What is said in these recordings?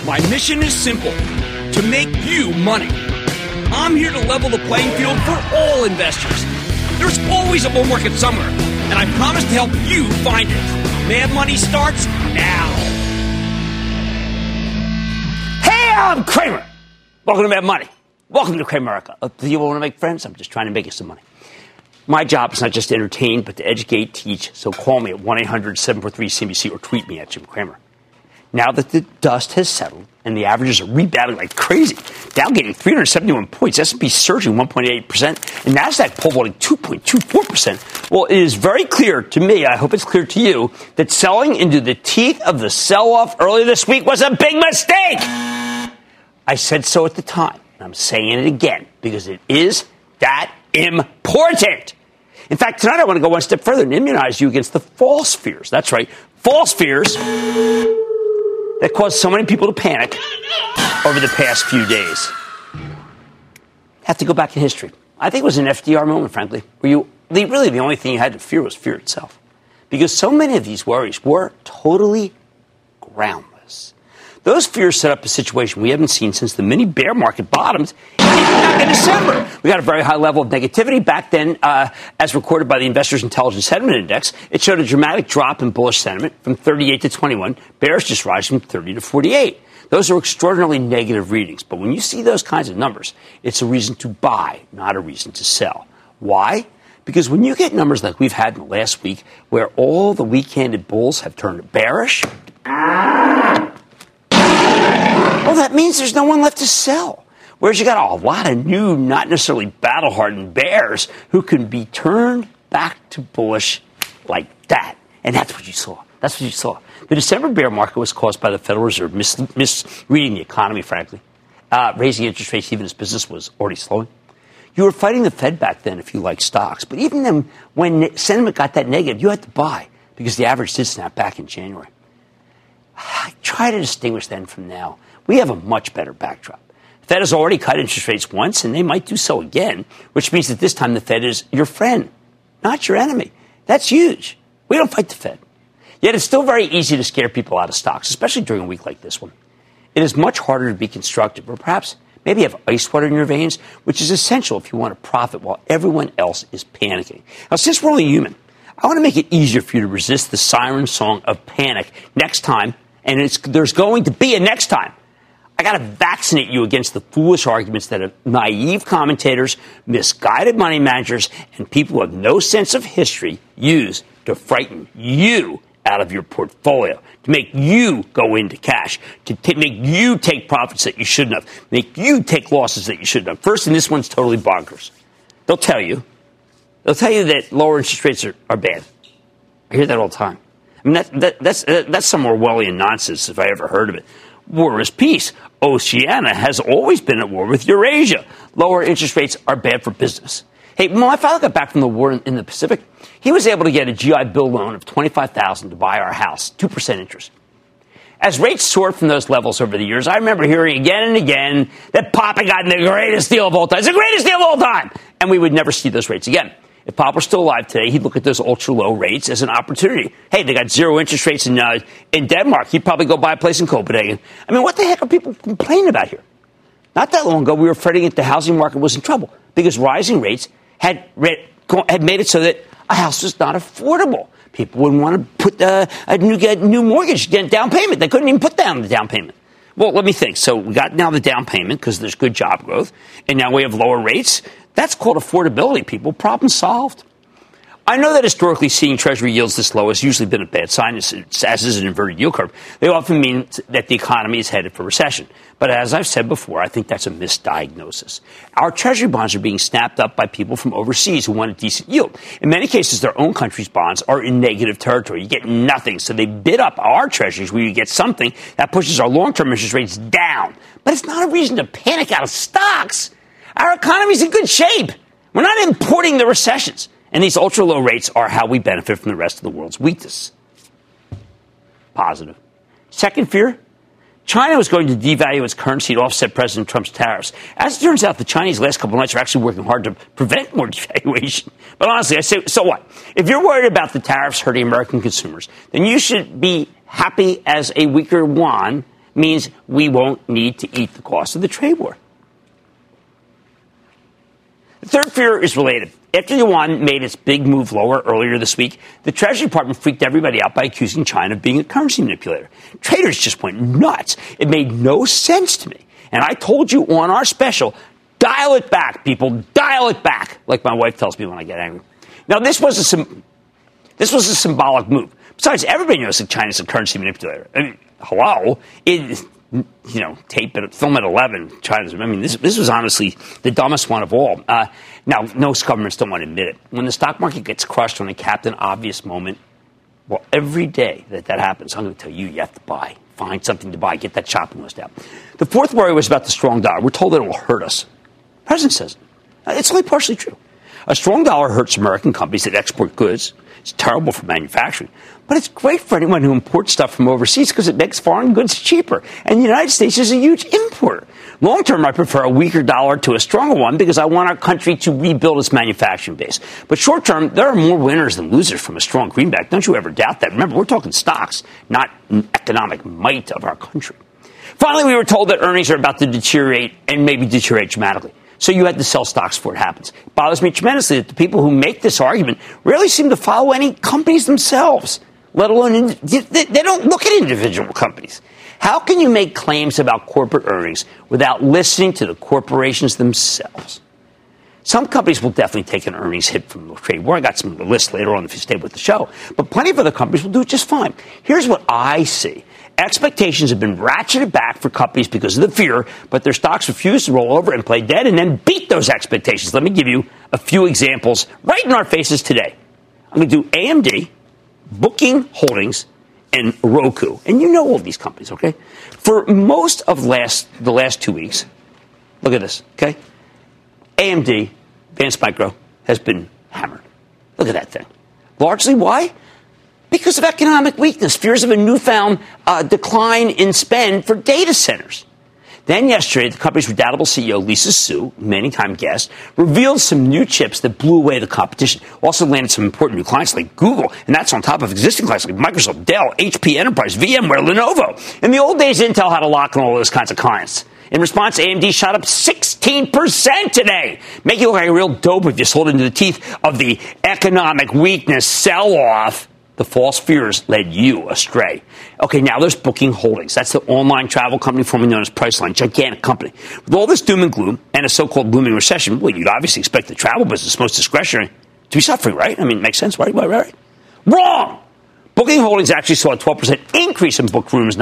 My mission is simple, to make you money. I'm here to level the playing field for all investors. There's always a bull market somewhere, and I promise to help you find it. Mad Money starts now. Hey, I'm Cramer. Welcome to Mad Money. Welcome to Cramerica. Do you want to make friends? I'm just trying to make you some money. My job is not just to entertain, but to educate, teach. So call me at 1-800-743-CNBC or tweet me at Jim Cramer. Now that the dust has settled and the averages are rebounding like crazy, Dow getting 371 points, S&P surging 1.8%, and NASDAQ pole vaulting 2.24%. Well, it is very clear to me, I hope it's clear to you, that selling into the teeth of the sell-off earlier this week was a big mistake. I said so at the time, and I'm saying it again, because it is that important. In fact, tonight I want to go one step further and immunize you against the false fears. That's right, false fears that caused so many people to panic over the past few days. Have to go back in history. I think it was an FDR moment, frankly, where really the only thing you had to fear was fear itself. Because so many of these worries were totally groundless. Those fears set up a situation we haven't seen since the mini bear market bottomed back in December. We got a very high level of negativity back then, as recorded by the Investors Intelligence Sentiment Index. It showed a dramatic drop in bullish sentiment from 38 to 21. Bears just rise from 30 to 48. Those are extraordinarily negative readings. But when you see those kinds of numbers, it's a reason to buy, not a reason to sell. Why? Because when you get numbers like we've had in the last week, where all the weak-handed bulls have turned bearish, well, that means there's no one left to sell. Whereas you got a lot of new, not necessarily battle-hardened bears who can be turned back to bullish like that. And that's what you saw. That's what you saw. The December bear market was caused by the Federal Reserve misreading the economy, frankly, raising interest rates even as business was already slowing. You were fighting the Fed back then if you like stocks. But even then, when sentiment got that negative, you had to buy because the average did snap back in January. I try to distinguish then from now. We have a much better backdrop. The Fed has already cut interest rates once, and they might do so again, which means that this time the Fed is your friend, not your enemy. That's huge. We don't fight the Fed. Yet it's still very easy to scare people out of stocks, especially during a week like this one. It is much harder to be constructive, or perhaps maybe have ice water in your veins, which is essential if you want to profit while everyone else is panicking. Now, since we're only human, I want to make it easier for you to resist the siren song of panic next time, and there's going to be a next time. I got to vaccinate you against the foolish arguments that naive commentators, misguided money managers, and people who have no sense of history use to frighten you out of your portfolio, to make you go into cash, to make you take profits that you shouldn't have, make you take losses that you shouldn't have. First, and this one's totally bonkers. They'll tell you that lower interest rates are bad. I hear that all the time. I mean, that's some Orwellian nonsense if I ever heard of it. War is peace. Oceania has always been at war with Eurasia. Lower interest rates are bad for business. Hey, when my father got back from the war in the Pacific, he was able to get a GI Bill loan of $25,000 to buy our house, 2% interest. As rates soared from those levels over the years, I remember hearing again and again that Papa got the greatest deal of all time. It's the greatest deal of all time! And we would never see those rates again. If Papa were still alive today, he'd look at those ultra-low rates as an opportunity. Hey, they got zero interest rates in Denmark. He'd probably go buy a place in Copenhagen. I mean, what the heck are people complaining about here? Not that long ago, we were fretting that the housing market was in trouble because rising rates had made it so that a house was not affordable. People wouldn't want to put a new mortgage down payment. They couldn't even put down the down payment. Well, let me think. So we got now the down payment because there's good job growth, and now we have lower rates. That's called affordability, people. Problem solved. I know that historically seeing Treasury yields this low has usually been a bad sign, as is an inverted yield curve. They often mean that the economy is headed for recession. But as I've said before, I think that's a misdiagnosis. Our Treasury bonds are being snapped up by people from overseas who want a decent yield. In many cases, their own country's bonds are in negative territory. You get nothing. So they bid up our Treasuries where you get something that pushes our long-term interest rates down. But it's not a reason to panic out of stocks. Our economy's in good shape. We're not importing the recessions. And these ultra-low rates are how we benefit from the rest of the world's weakness. Positive. Second fear, China was going to devalue its currency to offset President Trump's tariffs. As it turns out, the Chinese last couple of nights are actually working hard to prevent more devaluation. But honestly, I say, so what? If you're worried about the tariffs hurting American consumers, then you should be happy as a weaker yuan means we won't need to eat the cost of the trade war. The third fear is related. After yuan made its big move lower earlier this week, the Treasury Department freaked everybody out by accusing China of being a currency manipulator. Traders just went nuts. It made no sense to me. And I told you on our special, dial it back, people, dial it back, like my wife tells me when I get angry. Now, this was a symbolic move. Besides, everybody knows that China's a currency manipulator. I mean, hello? Film at 11, China's. I mean, this was honestly the dumbest one of all. Now, most governments don't want to admit it. When the stock market gets crushed on a Captain Obvious moment, well, every day that happens, I'm going to tell you, you have to buy. Find something to buy. Get that shopping list out. The fourth worry was about the strong dollar. We're told that it will hurt us. The president says it's only partially true. A strong dollar hurts American companies that export goods. It's terrible for manufacturing. But it's great for anyone who imports stuff from overseas because it makes foreign goods cheaper. And the United States is a huge importer. Long term, I prefer a weaker dollar to a stronger one because I want our country to rebuild its manufacturing base. But short term, there are more winners than losers from a strong greenback. Don't you ever doubt that. Remember, we're talking stocks, not economic might of our country. Finally, we were told that earnings are about to deteriorate and maybe deteriorate dramatically. So you had to sell stocks before it happens. It bothers me tremendously that the people who make this argument rarely seem to follow any companies themselves, let alone they don't look at individual companies. How can you make claims about corporate earnings without listening to the corporations themselves? Some companies will definitely take an earnings hit from the trade war. I got some lists later on if you stay with the show. But plenty of other companies will do just fine. Here's what I see. Expectations have been ratcheted back for companies because of the fear, but their stocks refuse to roll over and play dead and then beat those expectations. Let me give you a few examples right in our faces today. I'm going to do AMD, Booking Holdings, and Roku. And you know all these companies, okay? For most of the last 2 weeks, look at this, okay? AMD, Advanced Micro, has been hammered. Look at that thing. Largely why? Because of economic weakness, fears of a newfound decline in spend for data centers. Then yesterday, the company's redoubtable CEO, Lisa Su, many-time guest, revealed some new chips that blew away the competition. Also landed some important new clients like Google, and that's on top of existing clients like Microsoft, Dell, HP Enterprise, VMware, Lenovo. In the old days, Intel had a lock on all those kinds of clients. In response, AMD shot up 16% today, making it look like a real dope if you sold into the teeth of the economic weakness sell-off. The false fears led you astray. Okay, now there's Booking Holdings. That's the online travel company formerly known as Priceline, gigantic company. With all this doom and gloom and a so-called looming recession, well, you'd obviously expect the travel business, most discretionary, to be suffering, right? I mean, it makes sense, right? Wrong! Booking Holdings actually saw a 12% increase in book room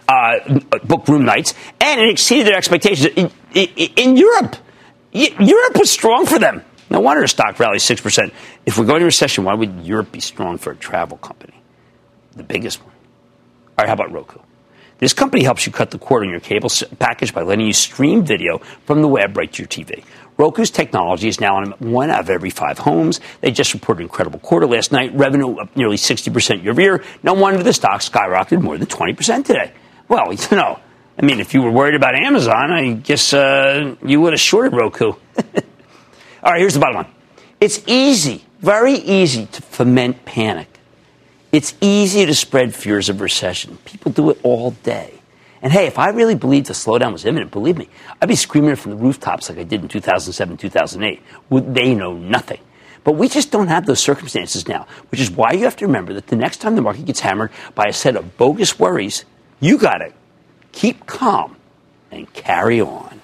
nights, and it exceeded their expectations in Europe. Europe was strong for them. No wonder the stock rallied 6%. If we're going to recession, why would Europe be strong for a travel company? The biggest one. All right, how about Roku? This company helps you cut the cord on your cable package by letting you stream video from the web right to your TV. Roku's technology is now in 1 out of every 5 homes. They just reported an incredible quarter last night. Revenue up nearly 60% year over year. No wonder the stock skyrocketed more than 20% today. Well, I mean, if you were worried about Amazon, I guess you would have shorted Roku. All right, here's the bottom line. It's easy, very easy to foment panic. It's easy to spread fears of recession. People do it all day. And hey, if I really believed the slowdown was imminent, believe me, I'd be screaming it from the rooftops like I did in 2007, 2008. They know nothing. But we just don't have those circumstances now, which is why you have to remember that the next time the market gets hammered by a set of bogus worries, you got to keep calm and carry on.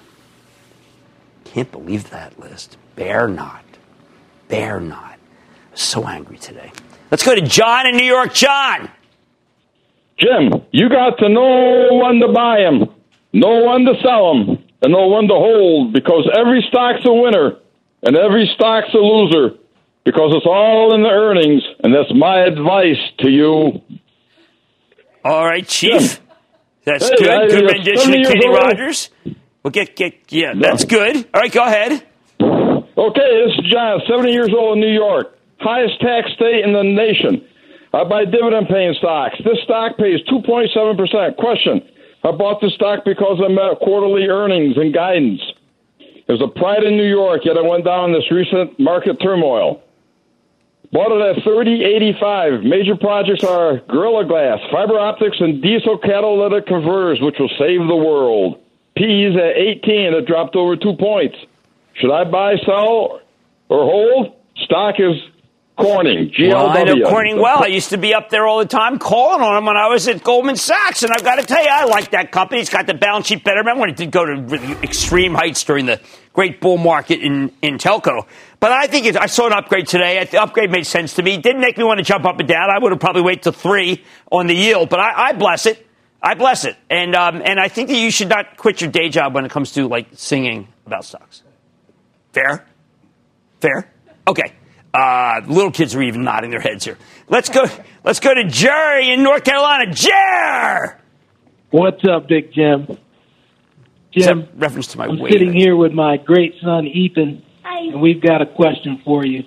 Can't believe that list. Bear not. I'm so angry today. Let's go to John in New York. John. Jim, you got to know when to buy them, know when to sell them, and know when to hold, because every stock's a winner and every stock's a loser, because it's all in the earnings, and that's my advice to you. All right, Chief. Jim. That's good. Good rendition of Kenny Rogers. We'll yeah, that's good. All right, go ahead. Okay, this is John, 70 years old in New York, highest tax state in the nation. I buy dividend-paying stocks. This stock pays 2.7%. Question, I bought this stock because I met quarterly earnings and guidance. There's a pride in New York, yet I went down in this recent market turmoil. Bought it at $30.85. Major projects are Gorilla Glass, fiber optics, and diesel catalytic converters, which will save the world. P's at 18. It dropped over 2 points. Should I buy, sell, or hold? Stock is Corning, GLW. Well, I know Corning well. I used to be up there all the time calling on him when I was at Goldman Sachs, and I've got to tell you, I like that company. It's got the balance sheet better. Remember when it did go to really extreme heights during the great bull market in telco? But I think I saw an upgrade today. The upgrade made sense to me. Didn't make me want to jump up and down. I would have probably waited till 3 on the yield, but I bless it. I bless it. And I think that you should not quit your day job when it comes to, like, singing about stocks. Fair? Fair? Okay. Little kids are even nodding their heads here. Let's go to Jerry in North Carolina. Jer! What's up, Big Jim? Jim, reference to my I'm sitting here with my great son, Ethan, and we've got a question for you.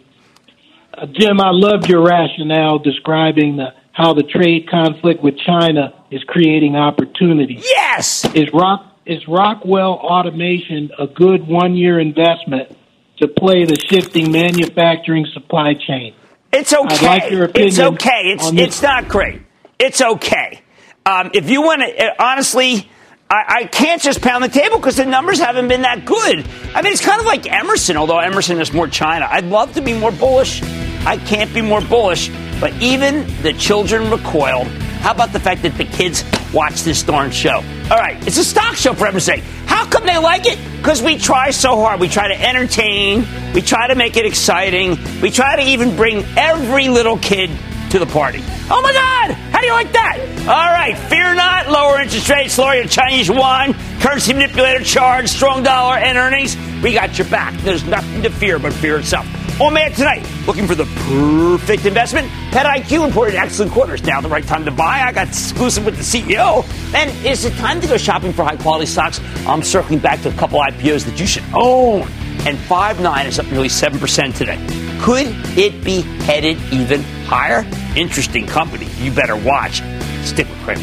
Jim, I loved your rationale describing how the trade conflict with China is creating opportunities. Yes! Is Rockwell Automation a good one-year investment to play the shifting manufacturing supply chain? It's okay. I'd like your opinion. It's okay. It's not great. It's okay. If you want to, honestly, I can't just pound the table because the numbers haven't been that good. I mean, it's kind of like Emerson, although Emerson is more China. I'd love to be more bullish. I can't be more bullish. But even the children recoiled. How about the fact that the kids watch this darn show? All right, it's a stock show, for heaven's sake. How come they like it? Because we try so hard. We try to entertain. We try to make it exciting. We try to even bring every little kid to the party. Oh, my God! How do you like that? All right, fear not. Lower interest rates, lower your Chinese yuan, currency manipulator charge, strong dollar, and earnings. We got your back. There's nothing to fear but fear itself. On Man tonight, looking for the perfect investment? PetIQ reported excellent quarters. Now the right time to buy. I got exclusive with the CEO. And is it time to go shopping for high-quality stocks? I'm circling back to a couple IPOs that you should own. And Five9 is up nearly 7% today. Could it be headed even higher? Interesting company. You better watch. Stick with Cramer.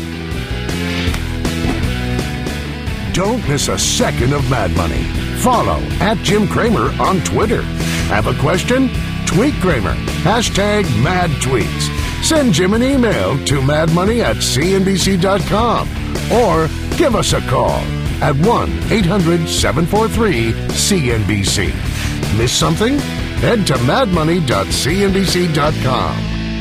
Don't miss a second of Mad Money. Follow @Jim Cramer on Twitter. Have a question? Tweet Cramer. #MadTweets. Send Jim an email to madmoney@cnbc.com or give us a call at 1-800-743-CNBC. Miss something? Head to madmoney.cnbc.com.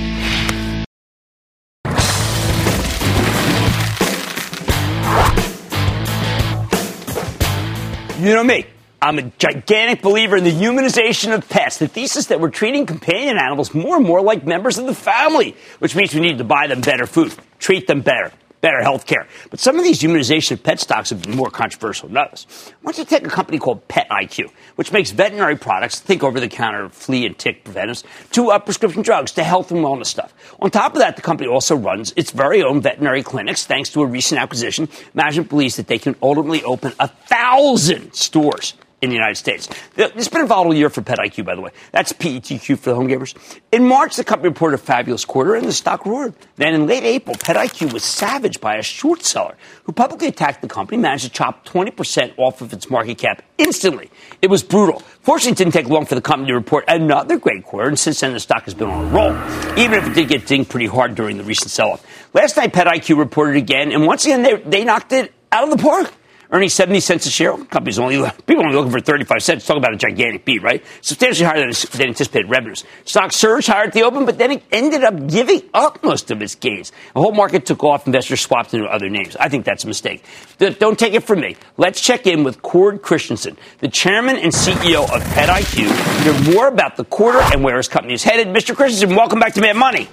You know me. I'm a gigantic believer in the humanization of pets, the thesis that we're treating companion animals more and more like members of the family, which means we need to buy them better food, treat them better health care. But some of these humanization of pet stocks have been more controversial than others. Why don't you take a company called PetIQ, which makes veterinary products, think over-the-counter flea and tick preventives, to prescription drugs, to health and wellness stuff. On top of that, the company also runs its very own veterinary clinics. Thanks to a recent acquisition, management believes that they can ultimately open 1,000 stores in the United States. It's been a volatile year for PetIQ, by the way. That's PETQ for the home gamers. In March, the company reported a fabulous quarter, and the stock roared. Then in late April, PetIQ was savaged by a short seller who publicly attacked the company, managed to chop 20% off of its market cap instantly. It was brutal. Fortunately, it didn't take long for the company to report another great quarter, and since then, the stock has been on a roll, even if it did get dinged pretty hard during the recent sell-off. Last night, PetIQ reported again, and once again, they knocked it out of the park. Earning 70 cents a share. Companies people only looking for 35 cents. Talk about a gigantic beat, right? Substantially higher than anticipated revenues. Stock surged higher at the open, but then it ended up giving up most of its gains. The whole market took off. Investors swapped into other names. I think that's a mistake. Don't take it from me. Let's check in with Cord Christensen, the chairman and CEO of PetIQ, to hear more about the quarter and where his company is headed. Mr. Christensen, welcome back to Mad Money.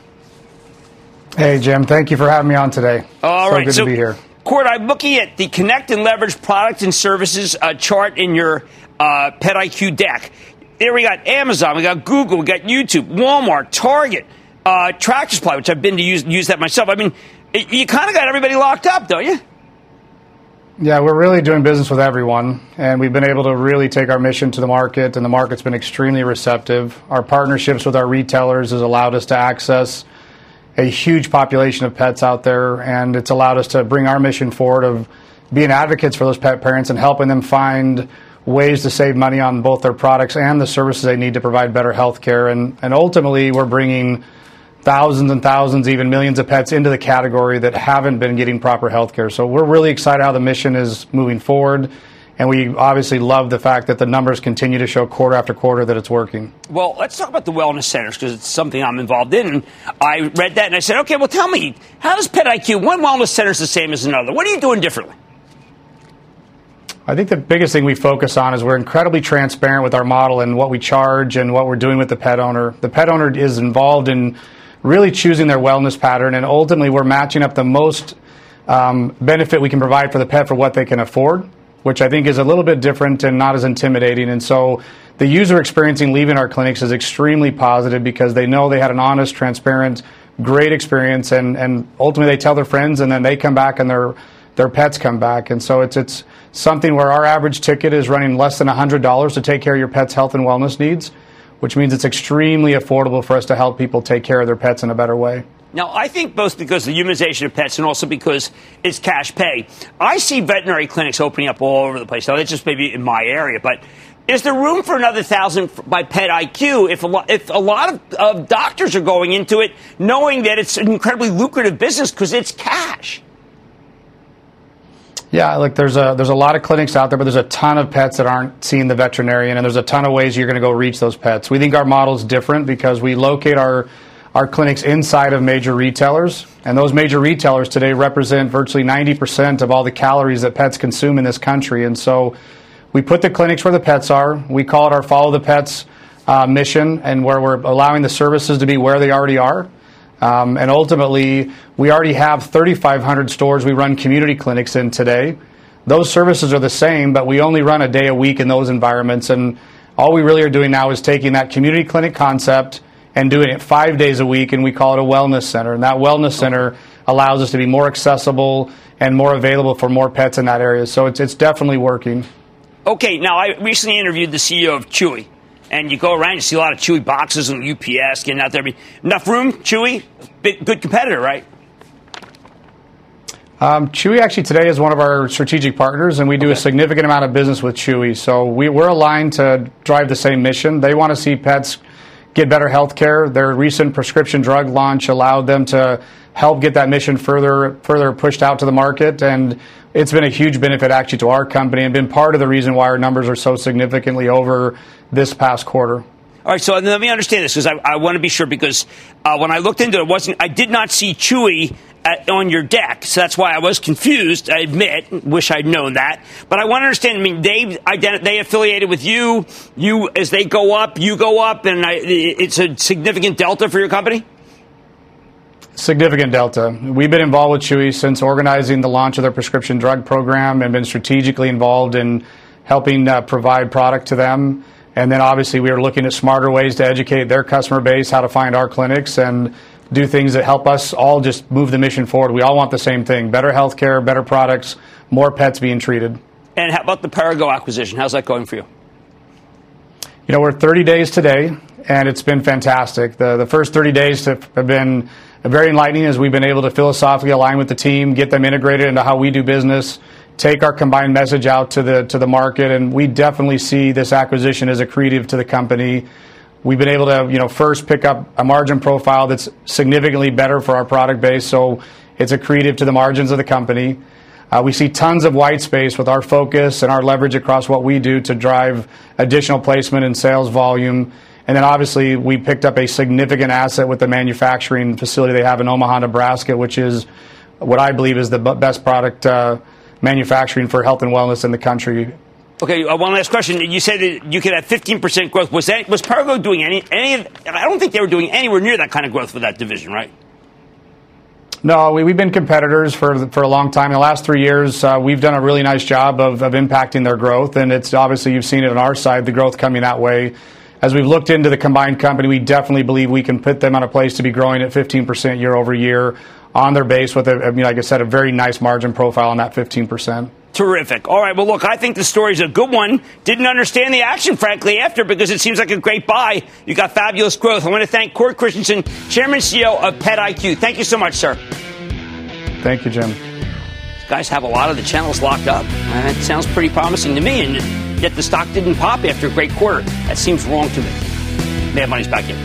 Hey, Jim. Thank you for having me on today. All right. Good to be here. Cord, I'm looking at the Connect and Leverage product and services chart in your PetIQ deck. There we got Amazon, we got Google, we got YouTube, Walmart, Target, Tractor Supply, which I've been to use that myself. I mean, you kind of got everybody locked up, don't you? Yeah, we're really doing business with everyone, and we've been able to really take our mission to the market, and the market's been extremely receptive. Our partnerships with our retailers has allowed us to access a huge population of pets out there, and it's allowed us to bring our mission forward of being advocates for those pet parents and helping them find ways to save money on both their products and the services they need to provide better health care. And ultimately, we're bringing thousands and thousands, even millions of pets into the category that haven't been getting proper health care. So we're really excited how the mission is moving forward. And we obviously love the fact that the numbers continue to show quarter after quarter that it's working. Well, let's talk about the wellness centers, because it's something I'm involved in. And I read that and I said, okay, well, tell me, how does PetIQ, one wellness center is the same as another? What are you doing differently? I think the biggest thing we focus on is we're incredibly transparent with our model and what we charge and what we're doing with the pet owner. The pet owner is involved in really choosing their wellness pattern, and ultimately we're matching up the most benefit we can provide for the pet for what they can afford, which I think is a little bit different and not as intimidating. And so the user experience in leaving our clinics is extremely positive because they know they had an honest, transparent, great experience, and ultimately they tell their friends, and then they come back and their pets come back. And so it's something where our average ticket is running less than $100 to take care of your pet's health and wellness needs, which means it's extremely affordable for us to help people take care of their pets in a better way. Now, I think both because of the humanization of pets and also because it's cash pay, I see veterinary clinics opening up all over the place. Now, that's just maybe in my area, but is there room for another 1,000 by PetIQ if a lot of doctors are going into it knowing that it's an incredibly lucrative business because it's cash? Yeah, look, there's a lot of clinics out there, but there's a ton of pets that aren't seeing the veterinarian, and there's a ton of ways you're going to go reach those pets. We think our model is different because we locate our clinics inside of major retailers, and those major retailers today represent virtually 90% of all the calories that pets consume in this country. And so we put the clinics where the pets are. We call it our Follow the Pets mission, and where we're allowing the services to be where they already are. And ultimately, we already have 3,500 stores we run community clinics in today. Those services are the same, but we only run a day a week in those environments. And all we really are doing now is taking that community clinic concept and doing it 5 days a week, and we call it a wellness center. And that wellness center allows us to be more accessible and more available for more pets in that area. So it's definitely working. Okay, now I recently interviewed the CEO of Chewy. And you go around, you see a lot of Chewy boxes and UPS getting out there. Enough room, Chewy? Good competitor, right? Chewy actually today is one of our strategic partners, and we do a significant amount of business with Chewy. So we're aligned to drive the same mission. They want to see pets get better health care. Their recent prescription drug launch allowed them to help get that mission further pushed out to the market. And it's been a huge benefit actually to our company and been part of the reason why our numbers are so significantly over this past quarter. All right, so let me understand this, because I want to be sure, because when I looked into it, I did not see Chewy on your deck, so that's why I was confused, I admit. Wish I'd known that. But I want to understand, I mean, they affiliated with you, as they go up, you go up, and it's a significant delta for your company? Significant delta. We've been involved with Chewy since organizing the launch of their prescription drug program and been strategically involved in helping provide product to them. And then obviously we are looking at smarter ways to educate their customer base, how to find our clinics and do things that help us all just move the mission forward. We all want the same thing: better health care, better products, more pets being treated. And how about the Perrigo acquisition? How's that going for you? You know, we're 30 days today, and it's been fantastic. The first 30 days have been very enlightening as we've been able to philosophically align with the team, get them integrated into how we do business, take our combined message out to the market, and we definitely see this acquisition as accretive to the company. We've been able to, first pick up a margin profile that's significantly better for our product base, so it's accretive to the margins of the company. We see tons of white space with our focus and our leverage across what we do to drive additional placement and sales volume. And then obviously we picked up a significant asset with the manufacturing facility they have in Omaha, Nebraska, which is what I believe is the best product manufacturing for health and wellness in the country. Okay, one last question. You said that you could have 15% growth. Was Perrigo doing any of? I don't think they were doing anywhere near that kind of growth for that division, right? No, we've been competitors for a long time. In the last 3 years, we've done a really nice job of impacting their growth, and it's obviously you've seen it on our side, the growth coming that way. As we've looked into the combined company, we definitely believe we can put them on a place to be growing at 15% year over year on their base with, like I said, a very nice margin profile on that 15%. Terrific. All right, well, look, I think the story's a good one. Didn't understand the action, frankly, after, because it seems like a great buy. You got fabulous growth. I want to thank Cord Christensen, Chairman and CEO of PetIQ. Thank you so much, sir. Thank you, Jim. These guys have a lot of the channels locked up. That sounds pretty promising to me. And yet the stock didn't pop after a great quarter. That seems wrong to me. Mad Money's back in.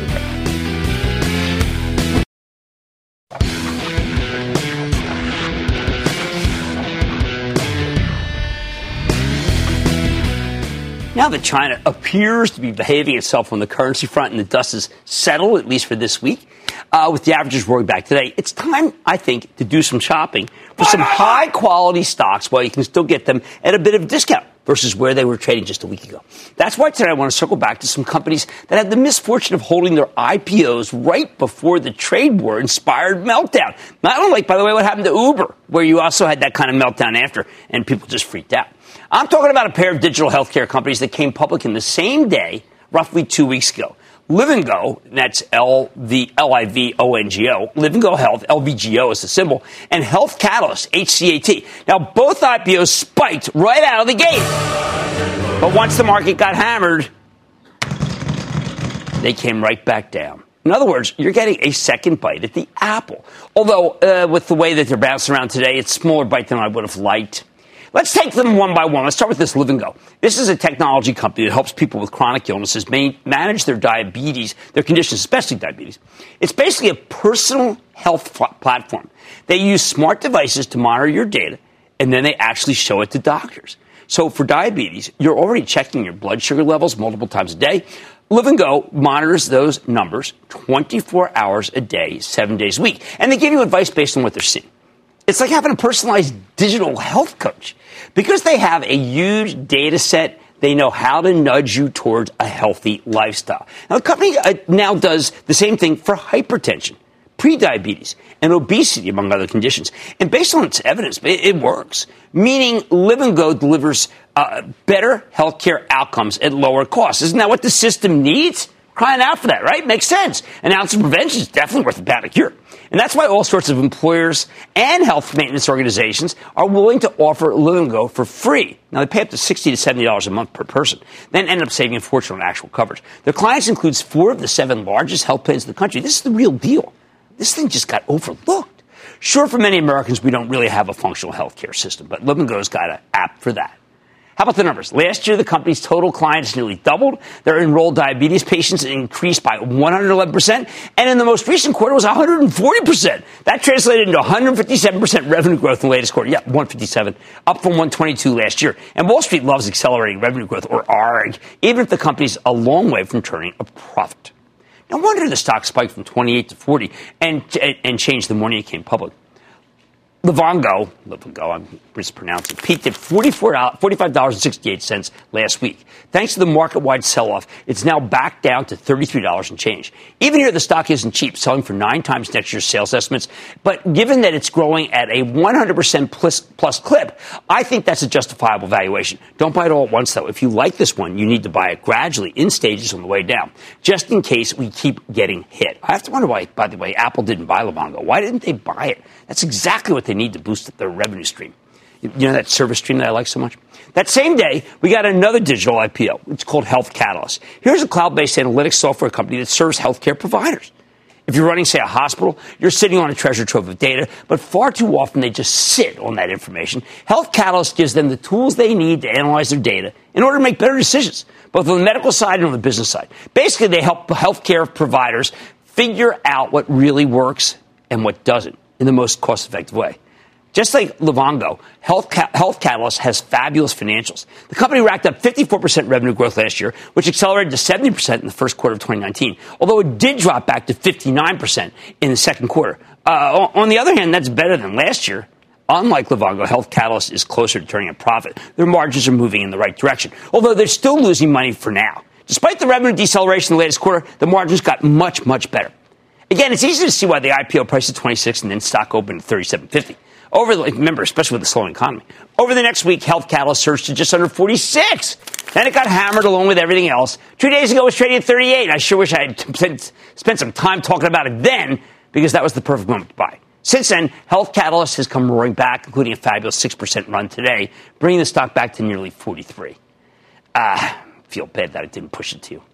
Now that China appears to be behaving itself on the currency front and the dust is settled, at least for this week, with the averages roaring back today, it's time, I think, to do some shopping for some high-quality stocks while you can still get them at a bit of a discount versus where they were trading just a week ago. That's why today I want to circle back to some companies that had the misfortune of holding their IPOs right before the trade war-inspired meltdown. Not unlike, by the way, what happened to Uber, where you also had that kind of meltdown after, and people just freaked out. I'm talking about a pair of digital healthcare companies that came public in the same day, roughly 2 weeks ago. Livongo, that's L-I-V-O-N-G-O, Livongo Health, LVGO is the symbol, and Health Catalyst, HCAT. Now, both IPOs spiked right out of the gate. But once the market got hammered, they came right back down. In other words, you're getting a second bite at the apple. Although, with the way that they're bouncing around today, it's a smaller bite than I would have liked. Let's take them one by one. Let's start with this Livongo. This is a technology company that helps people with chronic illnesses manage their diabetes, their conditions, especially diabetes. It's basically a personal health platform. They use smart devices to monitor your data, and then they actually show it to doctors. So for diabetes, you're already checking your blood sugar levels multiple times a day. Livongo monitors those numbers 24 hours a day, 7 days a week, and they give you advice based on what they're seeing. It's like having a personalized digital health coach. Because they have a huge data set, they know how to nudge you towards a healthy lifestyle. Now, the company now does the same thing for hypertension, prediabetes, and obesity, among other conditions. And based on its evidence, it works, meaning Livongo delivers better healthcare outcomes at lower costs. Isn't that what the system needs? Crying out for that, right? Makes sense. An ounce of prevention is definitely worth a pound of cure. And that's why all sorts of employers and health maintenance organizations are willing to offer Livongo for free. Now, they pay up to $60 to $70 a month per person, then end up saving a fortune on actual coverage. Their clients includes 4 of the 7 largest health plans in the country. This is the real deal. This thing just got overlooked. Sure, for many Americans, we don't really have a functional health care system, but Livongo's got an app for that. How about the numbers? Last year, the company's total clients nearly doubled. Their enrolled diabetes patients increased by 111%. And in the most recent quarter, it was 140%. That translated into 157% revenue growth in the latest quarter. Yeah, 157, up from 122 last year. And Wall Street loves accelerating revenue growth, or ARG, even if the company's a long way from turning a profit. No wonder the stock spiked from 28 to 40 and changed the morning it came public. Livongo, I'm mispronouncing, peaked at $45.68 last week. Thanks to the market-wide sell-off, it's now back down to $33 and change. Even here, the stock isn't cheap, selling for 9 times next year's sales estimates. But given that it's growing at a 100% plus clip, I think that's a justifiable valuation. Don't buy it all at once, though. If you like this one, you need to buy it gradually in stages on the way down, just in case we keep getting hit. I have to wonder why, by the way, Apple didn't buy Livongo. Why didn't they buy it? That's exactly what they need to boost their revenue stream. You know that service stream that I like so much? That same day, we got another digital IPO. It's called Health Catalyst. Here's a cloud-based analytics software company that serves healthcare providers. If you're running, say, a hospital, you're sitting on a treasure trove of data, but far too often they just sit on that information. Health Catalyst gives them the tools they need to analyze their data in order to make better decisions, both on the medical side and on the business side. Basically, they help healthcare providers figure out what really works and what doesn't in the most cost-effective way. Just like Livongo, Health Catalyst has fabulous financials. The company racked up 54% revenue growth last year, which accelerated to 70% in the first quarter of 2019, although it did drop back to 59% in the second quarter. On the other hand, that's better than last year. Unlike Livongo, Health Catalyst is closer to turning a profit. Their margins are moving in the right direction, although they're still losing money for now. Despite the revenue deceleration in the latest quarter, the margins got much, much better. Again, it's easy to see why the IPO price is 26 and then stock opened at 37.50. Remember, especially with the slowing economy. Over the next week, Health Catalyst surged to just under 46. Then it got hammered along with everything else. 2 days ago, it was trading at 38. I sure wish I had spent some time talking about it then, because that was the perfect moment to buy. Since then, Health Catalyst has come roaring back, including a fabulous 6% run today, bringing the stock back to nearly 43. Feel bad that I didn't push it to you.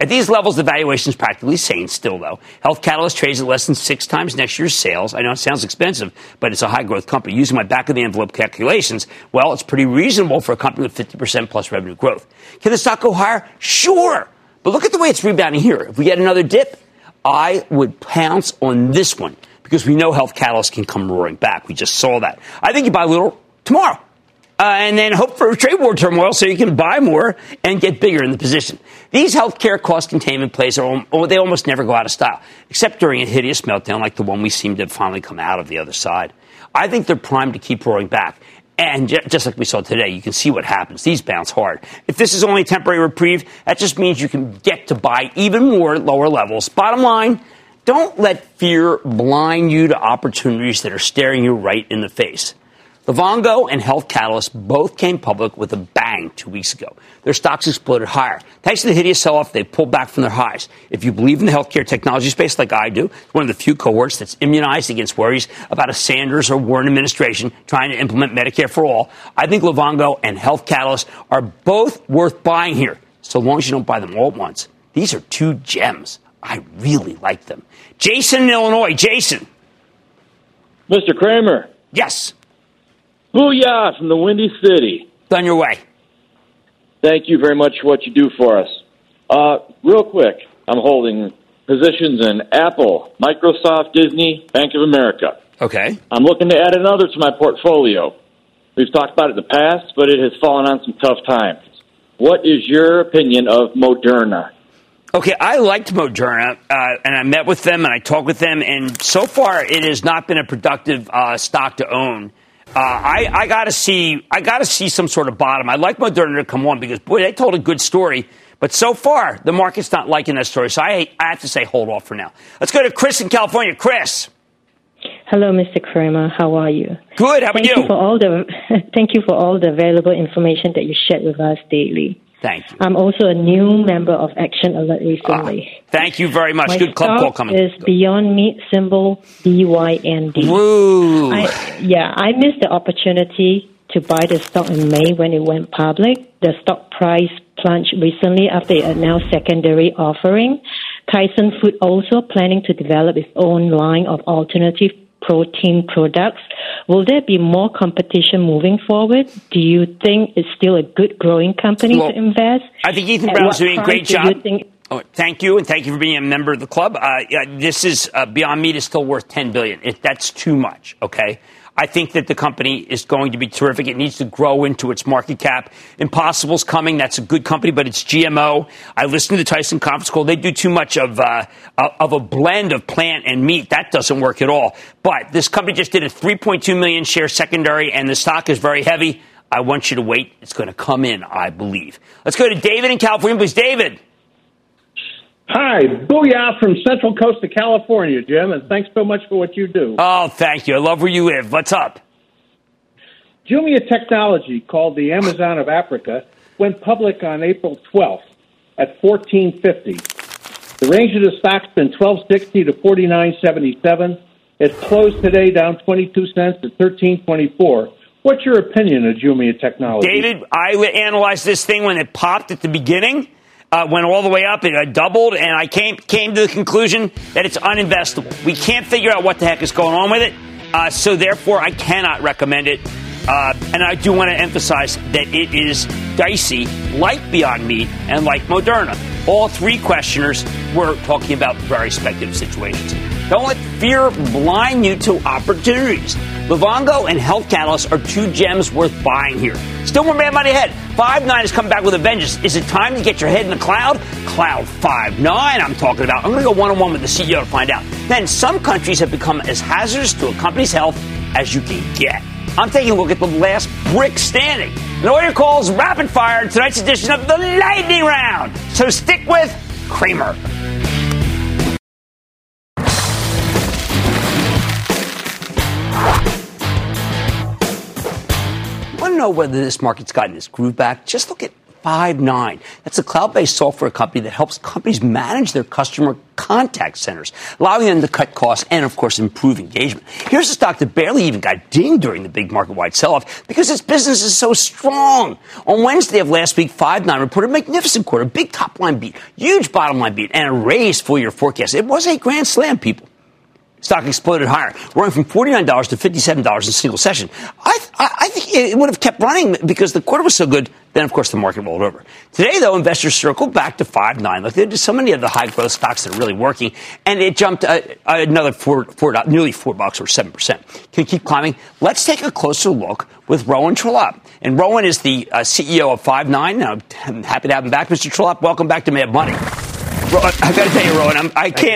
At these levels, the valuation is practically sane still, though. Health Catalyst trades at less than 6 times next year's sales. I know it sounds expensive, but it's a high-growth company. Using my back-of-the-envelope calculations, well, it's pretty reasonable for a company with 50% plus revenue growth. Can the stock go higher? Sure. But look at the way it's rebounding here. If we get another dip, I would pounce on this one because we know Health Catalyst can come roaring back. We just saw that. I think you buy a little tomorrow. And then hope for a trade war turmoil so you can buy more and get bigger in the position. These healthcare cost containment plays, they almost never go out of style, except during a hideous meltdown like the one we seem to have finally come out of the other side. I think they're primed to keep roaring back. And just like we saw today, you can see what happens. These bounce hard. If this is only a temporary reprieve, that just means you can get to buy even more at lower levels. Bottom line, don't let fear blind you to opportunities that are staring you right in the face. Livongo and Health Catalyst both came public with a bang 2 weeks ago. Their stocks exploded higher. Thanks to the hideous sell-off, they pulled back from their highs. If you believe in the healthcare technology space like I do, it's one of the few cohorts that's immunized against worries about a Sanders or Warren administration trying to implement Medicare for all. I think Livongo and Health Catalyst are both worth buying here, so long as you don't buy them all at once. These are 2 gems. I really like them. Jason in Illinois. Jason. Mr. Cramer. Yes. Booyah from the Windy City. On your way. Thank you very much for what you do for us. Real quick, I'm holding positions in Apple, Microsoft, Disney, Bank of America. Okay. I'm looking to add another to my portfolio. We've talked about it in the past, but it has fallen on some tough times. What is your opinion of Moderna? Okay, I liked Moderna, and I met with them and I talked with them, and so far it has not been a productive stock to own. I got to see some sort of bottom. I'd like Moderna to come on because, boy, they told a good story. But so far, the market's not liking that story. So I have to say hold off for now. Let's go to Chris in California. Chris. Hello, Mr. Cramer. How are you? Good. How about you? Thank you for all the valuable information that you shared with us daily. Thank you. I'm also a new member of Action Alert recently. Thank you very much. My good club call coming. Is Beyond Meat, symbol BYND. Woo. I missed the opportunity to buy the stock in May when it went public. The stock price plunged recently after it announced secondary offering. Tyson Food also planning to develop its own line of alternative protein products. Will there be more competition moving forward? Do you think it's still a good growing company to invest? I think Ethan Brown's doing a great job. Thank you, and thank you for being a member of the club. This is Beyond Meat is still worth $10 billion. That's too much. Okay. I think that the company is going to be terrific. It needs to grow into its market cap. Impossible's coming. That's a good company, but it's GMO. I listened to the Tyson conference call. They do too much of a blend of plant and meat. That doesn't work at all. But this company just did a 3.2 million share secondary, and the stock is very heavy. I want you to wait. It's going to come in, I believe. Let's go to David in California, please. David. Hi, booyah from Central Coast of California, Jim, and thanks so much for what you do. Oh, thank you. I love where you live. What's up? Jumia Technology, called the Amazon of Africa, went public on April 12th at $14.50. The range of the stock's been $12.60 to $49.77. It closed today down 22 cents at $13.24. What's your opinion of Jumia Technology? David, I analyzed this thing when it popped at the beginning. Went all the way up, it doubled, and I came to the conclusion that it's uninvestable. We can't figure out what the heck is going on with it, so therefore I cannot recommend it. And I do want to emphasize that it is dicey, like Beyond Meat and like Moderna. All 3 questioners were talking about very speculative situations. Don't let fear blind you to opportunities. Livongo and Health Catalyst are 2 gems worth buying here. Still more Mad Money ahead. Five9 has come back with a vengeance. Is it time to get your head in the cloud? Cloud Five9 I'm talking about. I'm going to go one-on-one with the CEO to find out. Then some countries have become as hazardous to a company's health as you can get. I'm taking a look at the last brick standing. And all your calls rapid fire in tonight's edition of the Lightning Round. So stick with Cramer. Want to know whether this market's gotten its groove back? Just look at Five9. That's a cloud-based software company that helps companies manage their customer contact centers, allowing them to cut costs and, of course, improve engagement. Here's a stock that barely even got dinged during the big market-wide sell-off because its business is so strong. On Wednesday of last week, Five9 reported a magnificent quarter, big top-line beat, huge bottom-line beat, and a raised full-year forecast. It was a grand slam, people. Stock exploded higher, running from $49 to $57 in a single session. I think it would have kept running because the quarter was so good. Then, of course, the market rolled over. Today, though, investors circled back to Five9. Like they did so many of the high-growth stocks that are really working, and it jumped another nearly $4 or 7%. Can keep climbing. Let's take a closer look with Rowan Trollope. And Rowan is the CEO of Five9. Now, I'm happy to have him back. Mr. Trollope, welcome back to Mad Money. I've got to tell you, Rowan,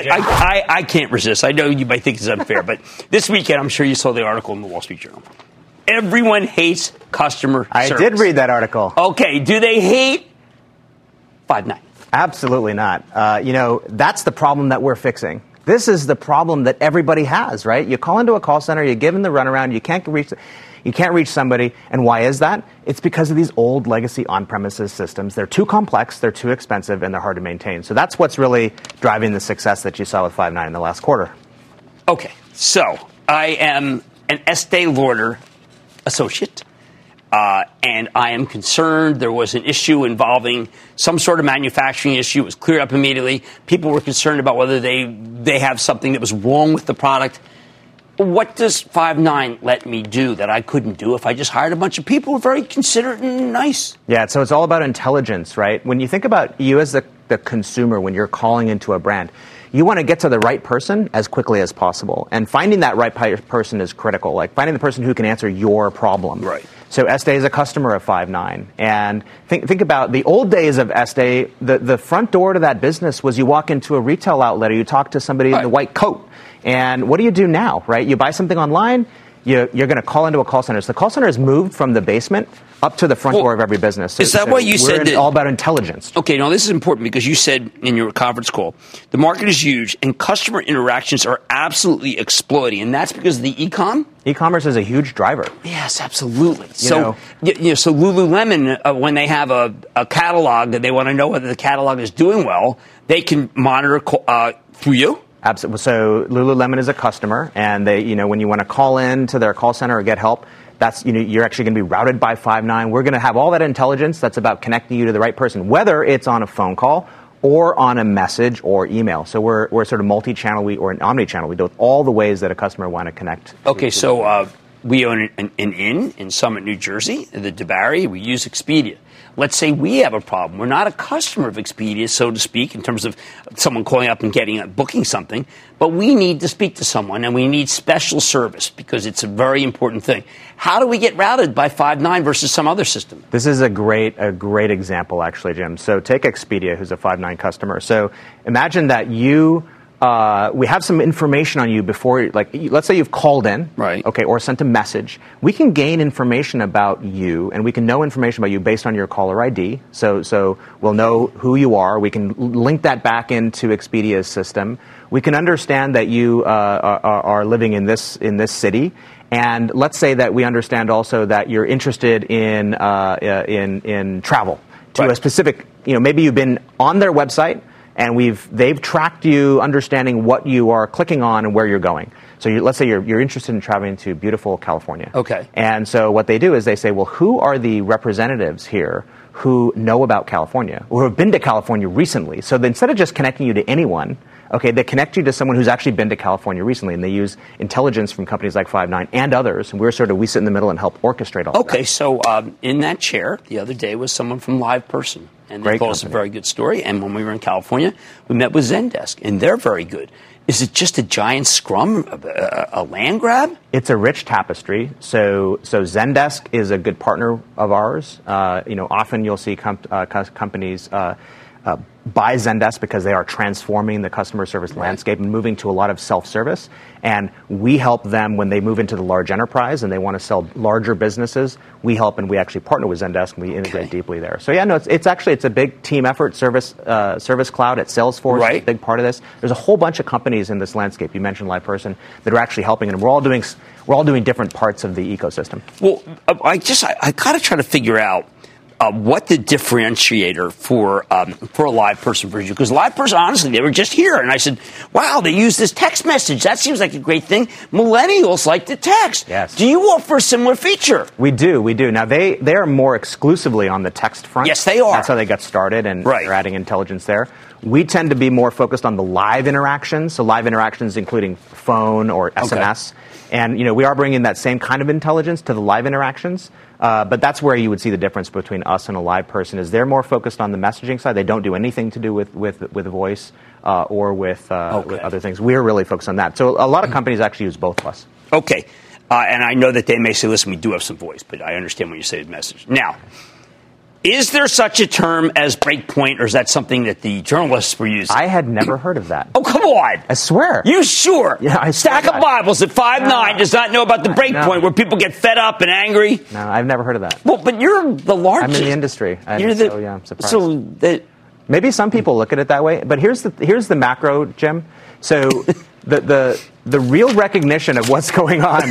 I can't resist. I know you might think it's unfair, but this weekend, I'm sure you saw the article in the Wall Street Journal. Everyone hates customer service. I did read that article. Okay, do they hate Five9? Absolutely not. That's the problem that we're fixing. This is the problem that everybody has, right? You call into a call center, you give them the runaround, you can't reach somebody. And why is that? It's because of these old legacy on-premises systems. They're too complex, they're too expensive, and they're hard to maintain. So that's what's really driving the success that you saw with Five9 in the last quarter. Okay, so I am an Estee Lauder associate, and I am concerned there was an issue involving some sort of manufacturing issue. It was cleared up immediately. People were concerned about whether they have something that was wrong with the product. What does Five9 let me do that I couldn't do if I just hired a bunch of people who are very considerate and nice? Yeah, so it's all about intelligence, right? When you think about you as the consumer, when you're calling into a brand, you want to get to the right person as quickly as possible. And finding that right person is critical, like finding the person who can answer your problem. Right. So Estee is a customer of Five9. And think about the old days of Estee. The front door to that business was you walk into a retail outlet or you talk to somebody in the white coat. And what do you do now, right? You buy something online, you're going to call into a call center. So the call center has moved from the basement up to the front door of every business. So, is that what you said? All about intelligence. Okay, now this is important because you said in your conference call, the market is huge and customer interactions are absolutely exploding. And that's because of the e-com? E-commerce is a huge driver. Yes, absolutely. So Lululemon, when they have a catalog that they want to know whether the catalog is doing well, they can monitor through you? Absolutely. So Lululemon is a customer, and they, when you want to call in to their call center or get help, that's, you're actually going to be routed by Five9. We're going to have all that intelligence that's about connecting you to the right person, whether it's on a phone call or on a message or email. So we're sort of multi-channel or an omni-channel. We do all the ways that a customer want to connect. Okay, so we own an inn in Summit, New Jersey, the DeBarry. We use Expedia. Let's say we have a problem. We're not a customer of Expedia, so to speak, in terms of someone calling up and booking something, but we need to speak to someone, and we need special service because it's a very important thing. How do we get routed by Five9 versus some other system? This is a great example, actually, Jim. So take Expedia, who's a Five9 customer. So imagine that we have some information on you before, like, let's say you've called in, right? Okay, or sent a message. We can gain information about you, and we can know information about you based on your caller ID. So we'll know who you are. We can link that back into Expedia's system. We can understand that you are living in this city. And let's say that we understand also that you're interested in travel to a specific, maybe you've been on their website, and they've tracked you, understanding what you are clicking on and where you're going. So let's say you're interested in traveling to beautiful California. Okay. And so what they do is they say, well, who are the representatives here who know about California or have been to California recently? So instead of just connecting you to anyone, okay, they connect you to someone who's actually been to California recently, and they use intelligence from companies like Five9 and others, and we sit in the middle and help orchestrate all of that. Okay, so in that chair the other day was someone from LivePerson, and they told us a very good story, and when we were in California, we met with Zendesk, and they're very good. Is it just a giant scrum, a land grab? It's a rich tapestry. So Zendesk is a good partner of ours. Often you'll see companies buy Zendesk because they are transforming the customer service landscape and moving to a lot of self-service. And we help them when they move into the large enterprise and they want to sell larger businesses. We help, and we actually partner with Zendesk, and we integrate deeply there. So it's a big team effort. Service Cloud at Salesforce is a big part of this. There's a whole bunch of companies in this landscape. You mentioned LivePerson that are actually helping, and we're all doing different parts of the ecosystem. Well, I kind of try to figure out. what the differentiator for a live person for you, because live person, honestly, they were just here, and I said, "Wow, they use this text message. That seems like a great thing. Millennials like to text. Yes. Do you offer a similar feature?" We do. Now they are more exclusively on the text front. Yes, they are. That's how they got started, and they're adding intelligence there. We tend to be more focused on the live interactions. So live interactions, including phone or SMS. Okay. And, we are bringing that same kind of intelligence to the live interactions. But that's where you would see the difference between us and a live person is they're more focused on the messaging side. They don't do anything to do with voice or with other things. We're really focused on that. So a lot of companies actually use both of us. Okay. And I know that they may say, listen, we do have some voice, but I understand when you say the message. Now, is there such a term as breakpoint, or is that something that the journalists were using? I had never heard of that. Oh, come on. I swear. You sure? Yeah, I swear. Stack of Bibles at 5'9" does not know about the breakpoint where people get fed up and angry. No, I've never heard of that. Well, but you're the largest. I'm in the industry. I'm surprised. So maybe some people look at it that way, but here's the macro, Jim. So the real recognition of what's going on,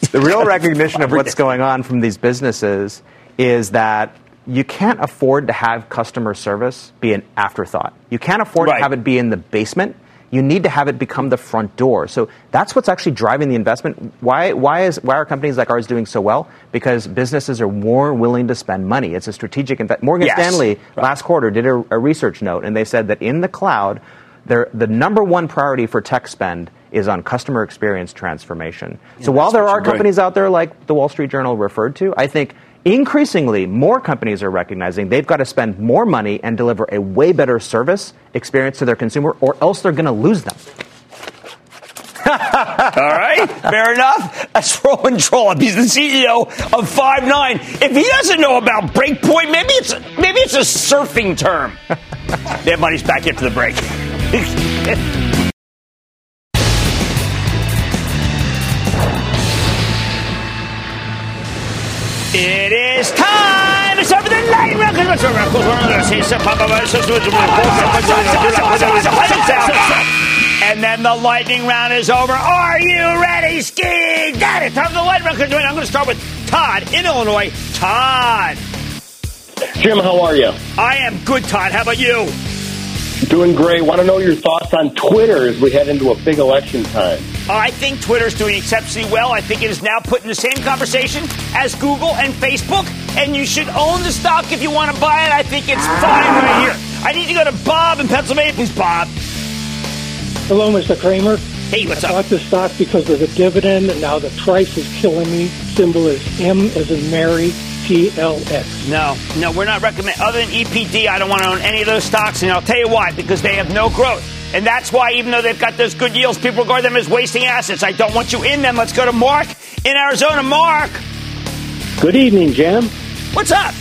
what's going on from these businesses is that you can't afford to have customer service be an afterthought. You can't afford to have it be in the basement. You need to have it become the front door. So that's what's actually driving the investment. Why are companies like ours doing so well? Because businesses are more willing to spend money. It's a strategic investment. Morgan Stanley last quarter did a research note, and they said that in the cloud, the number one priority for tech spend is on customer experience transformation. So while there are companies out there like the Wall Street Journal referred to, I think increasingly, more companies are recognizing they've got to spend more money and deliver a way better service experience to their consumer, or else they're going to lose them. All right, fair enough. That's Rowan Trollope. He's the CEO of Five9. If he doesn't know about breakpoint, maybe it's a surfing term. That money's back after the break. It is time! It's time for the lightning round! And then the lightning round is over. Are you ready, Ski? Got it! Time for the lightning round. I'm going to start with Todd in Illinois. Todd. Jim, how are you? I am good, Todd. How about you? Doing great. Want to know your thoughts on Twitter as we head into a big election time? I think Twitter's doing exceptionally well. I think it is now put in the same conversation as Google and Facebook, and you should own the stock if you want to buy it. I think it's fine right here. I need to go to Bob in Pennsylvania. Please, Bob. Hello, Mr. Kramer. Hey, what's up? I bought the stock because of the dividend, and now the price is killing me. Symbol is M as in Mary, TLX. No, we're not recommending. Other than EPD, I don't want to own any of those stocks, and I'll tell you why. Because they have no growth. And that's why, even though they've got those good yields, people regard them as wasting assets. I don't want you in them. Let's go to Mark in Arizona. Mark. Good evening, Jim. What's up?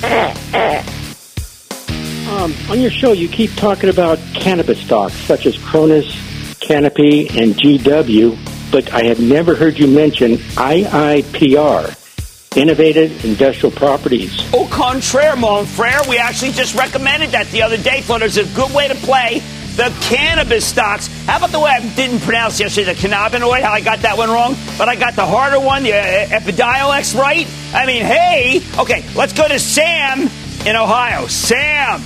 On your show, you keep talking about cannabis stocks, such as Cronus, Canopy, and GW, but I have never heard you mention IIPR, Innovative Industrial Properties. Au contraire, mon frere. We actually just recommended that the other day. Thought it was a good way to play the cannabis stocks. How about the way I didn't pronounce yesterday, the cannabinoid, how I got that one wrong, but I got the harder one, the Epidiolex, right? I mean, hey. Okay, let's go to Sam in Ohio. Sam.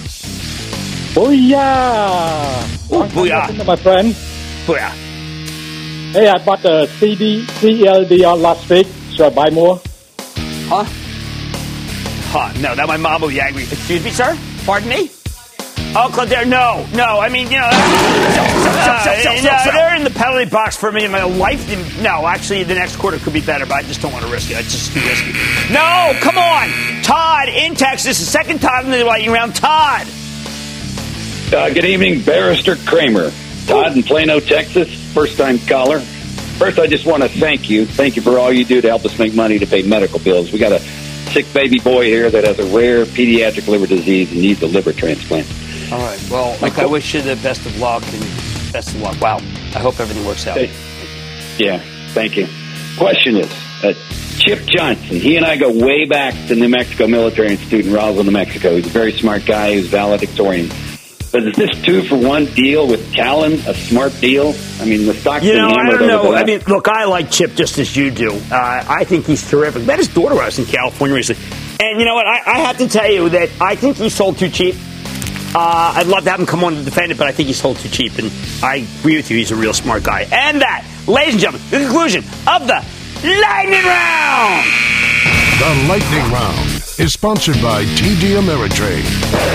Booyah. Ooh, booyah. My friend. Booyah. Hey, I bought the CLD on last week. Should I buy more? Huh? No, that my mom will be angry. Excuse me, sir? Pardon me? Oh, Claire, no. I mean, they're in the penalty box for me in my life. No, actually, the next quarter could be better, but I just don't want to risk it. It's just too risky. No, come on. Todd in Texas, the second time in the lightning round. Todd. Good evening, Barrister Kramer. Todd in Plano, Texas, first-time caller. First, I just want to thank you. Thank you for all you do to help us make money to pay medical bills. We got a sick baby boy here that has a rare pediatric liver disease and needs a liver transplant. All right. Well, Mike, I wish you the best of luck and best of luck. Wow. I hope everything works out. Yeah. Thank you. Question is, Chip Johnson, he and I go way back to New Mexico Military Institute in Roswell, New Mexico. He's a very smart guy. He's valedictorian. But is this 2-for-1 deal with Callan a smart deal? I mean, the stock's been hammered. I don't know. I mean, look, I like Chip just as you do. I think he's terrific. Met his daughter when I was in California recently. And you know what? I have to tell you that I think he sold too cheap. I'd love to have him come on and defend it, but I think he sold too cheap. And I agree with you. He's a real smart guy. And that, ladies and gentlemen, the conclusion of the Lightning Round. The Lightning Round is sponsored by TD Ameritrade.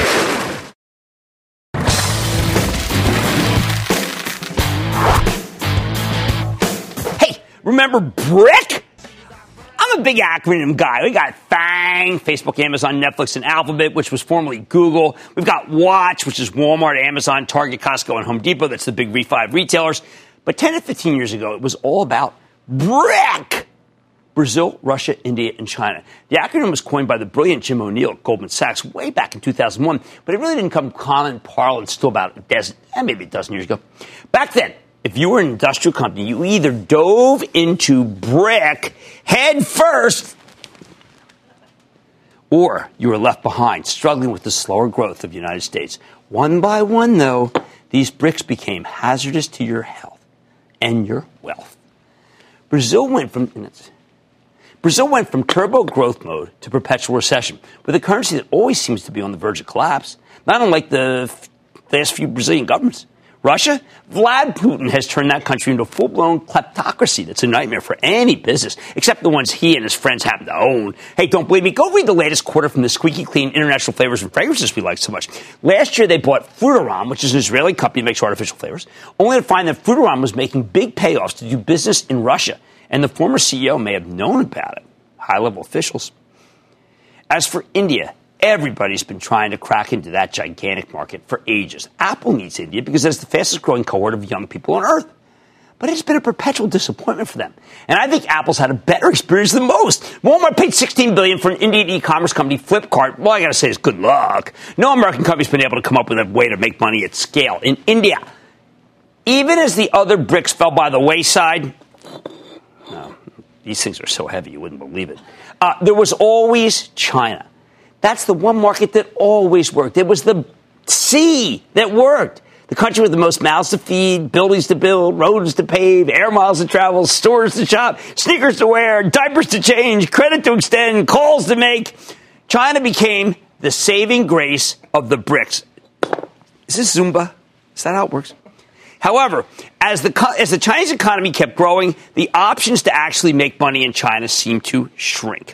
Remember BRIC? I'm a big acronym guy. We got FANG, Facebook, Amazon, Netflix, and Alphabet, which was formerly Google. We've got WATCH, which is Walmart, Amazon, Target, Costco, and Home Depot. That's the big V5 retailers. But 10 to 15 years ago, it was all about BRIC. Brazil, Russia, India, and China. The acronym was coined by the brilliant Jim O'Neill at Goldman Sachs way back in 2001, but it really didn't come common parlance until about maybe a dozen years ago. Back then, if you were an industrial company, you either dove into BRIC head first, or you were left behind, struggling with the slower growth of the United States. One by one, though, these BRICs became hazardous to your health and your wealth. Brazil went from turbo growth mode to perpetual recession, with a currency that always seems to be on the verge of collapse, not unlike the last few Brazilian governments. Russia, Vlad Putin has turned that country into a full-blown kleptocracy that's a nightmare for any business, except the ones he and his friends happen to own. Hey, don't believe me? Go read the latest quarter from the squeaky clean international flavors and fragrances we like so much. Last year, they bought Frutarom, which is an Israeli company that makes artificial flavors, only to find that Frutarom was making big payoffs to do business in Russia, and the former CEO may have known about it, high-level officials. As for India, everybody's been trying to crack into that gigantic market for ages. Apple needs India because it's the fastest growing cohort of young people on earth. But it's been a perpetual disappointment for them. And I think Apple's had a better experience than most. Walmart paid $16 billion for an Indian e-commerce company, Flipkart. Well, I got to say, it's good luck. No American company's been able to come up with a way to make money at scale in India. Even as the other BRICs fell by the wayside, no, these things are so heavy you wouldn't believe it. There was always China. That's the one market that always worked. It was the C that worked. The country with the most mouths to feed, buildings to build, roads to pave, air miles to travel, stores to shop, sneakers to wear, diapers to change, credit to extend, calls to make. China became the saving grace of the BRICs. Is this Zumba? Is that how it works? However, as the Chinese economy kept growing, the options to actually make money in China seemed to shrink.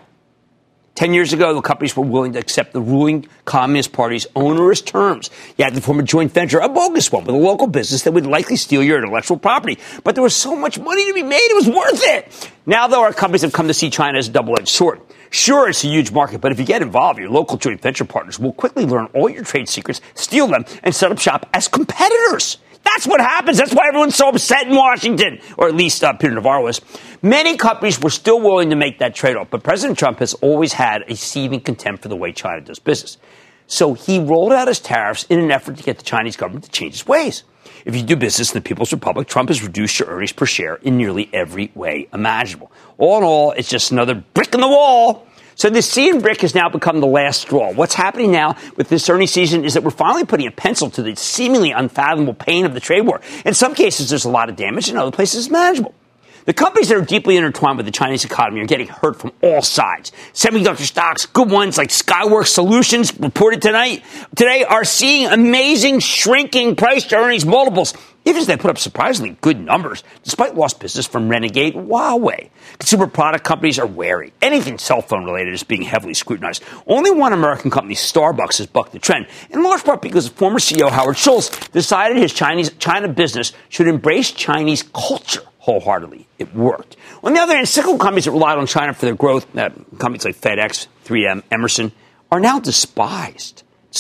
10 years ago, the companies were willing to accept the ruling Communist Party's onerous terms. You had to form a joint venture, a bogus one, with a local business that would likely steal your intellectual property. But there was so much money to be made, it was worth it. Now, though, our companies have come to see China as a double-edged sword. Sure, it's a huge market, but if you get involved, your local joint venture partners will quickly learn all your trade secrets, steal them, and set up shop as competitors. That's what happens. That's why everyone's so upset in Washington, or at least Peter Navarro was. Many companies were still willing to make that trade-off, but President Trump has always had a seething contempt for the way China does business. So he rolled out his tariffs in an effort to get the Chinese government to change its ways. If you do business in the People's Republic, Trump has reduced your earnings per share in nearly every way imaginable. All in all, it's just another brick in the wall. So the C in BRIC has now become the last straw. What's happening now with this earnings season is that we're finally putting a pencil to the seemingly unfathomable pain of the trade war. In some cases, there's a lot of damage. In other places, it's manageable. The companies that are deeply intertwined with the Chinese economy are getting hurt from all sides. Semiconductor stocks, good ones like Skyworks Solutions, reported today, are seeing amazing shrinking price-to-earnings multiples, even as they put up surprisingly good numbers, despite lost business from renegade Huawei. Consumer product companies are wary. Anything cell phone-related is being heavily scrutinized. Only one American company, Starbucks, has bucked the trend, in large part because former CEO Howard Schultz decided his China business should embrace Chinese culture wholeheartedly. It worked. On the other hand, cyclical companies that relied on China for their growth, companies like FedEx, 3M, Emerson, are now despised.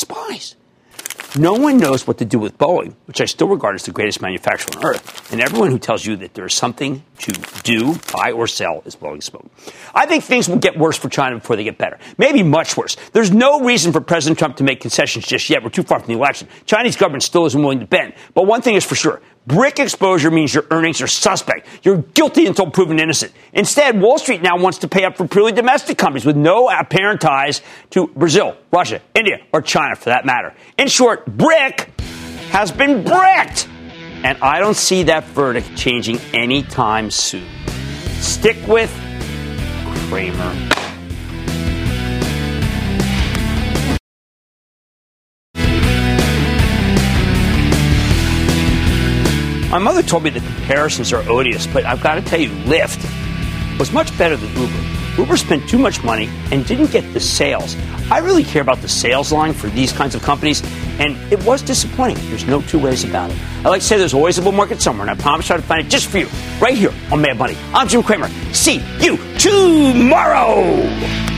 No one knows what to do with Boeing, which I still regard as the greatest manufacturer on earth. And everyone who tells you that there is something to do, buy, or sell is blowing smoke. I think things will get worse for China before they get better. Maybe much worse. There's no reason for President Trump to make concessions just yet. We're too far from the election. Chinese government still isn't willing to bend. But one thing is for sure. BRIC exposure means your earnings are suspect. You're guilty until proven innocent. Instead, Wall Street now wants to pay up for purely domestic companies with no apparent ties to Brazil, Russia, India, or China for that matter. In short, BRIC has been bricked. And I don't see that verdict changing anytime soon. Stick with Cramer. My mother told me the comparisons are odious, but I've got to tell you, Lyft was much better than Uber. Uber spent too much money and didn't get the sales. I really care about the sales line for these kinds of companies, and it was disappointing. There's no two ways about it. I like to say there's always a bull market somewhere, and I promise I'll find it just for you, right here on Mad Money. I'm Jim Cramer. See you tomorrow.